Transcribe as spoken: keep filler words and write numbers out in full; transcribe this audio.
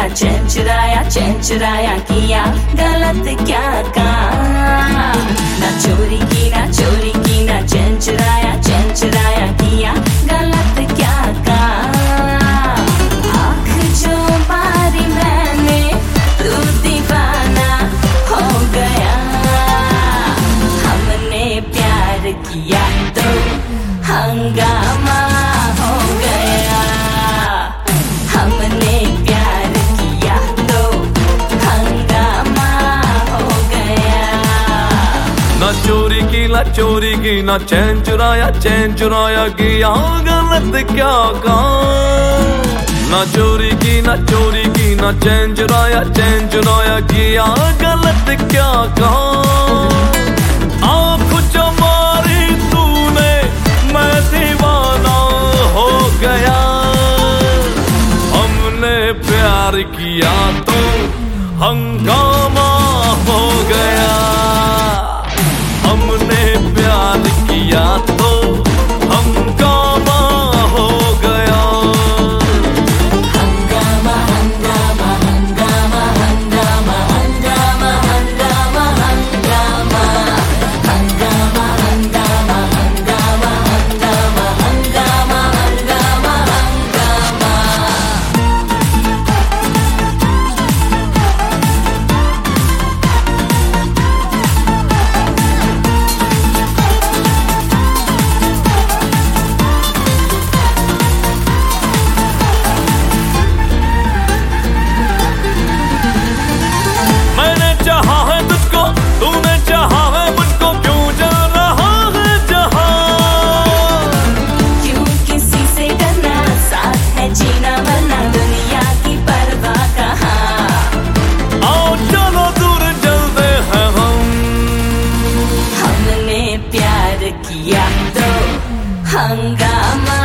चुराया चैन चुराया चैन चुराया किया गलत क्या काम। ना चोरी की ना चोरी की ना चैन चुराया चैन चुराया किया गलत क्या काम। आँख जो मारी मैंने तू दीवाना हो गया। हमने प्यार किया तो हंगामा हो गया। हमने प्यार किया तो हंगामा हो गया। ना चोरी की ना चोरी की ना चैन चुराया चैन चुराया किया गलत क्या काम। ना चोरी की ना चोरी की ना चैन चुराया चैन चुराया किया गलत क्या काम। आँख जो मारी तूने मैं दीवाना हो गया। हमने प्यार किया तो हंगामा हो गया। हमने प्यार किया तो हंगामा हो गया। हंगामा हंगामा हंगामा हंगामा हंगामा हंगामा हंगामा हंगामा हंगामा हंगामा हंगामा हंगामा हंगामा हंगामा। मैंने चाहा है तुझको तूने चाहा है मुझको क्यों जा रहा है जहां। क्यों किसी से डरना साथ है जीना वरना दुनिया की परवाह कहाँ। आओ चलो दूर चलते हैं हम। हमने प्यार किया तो हंगामा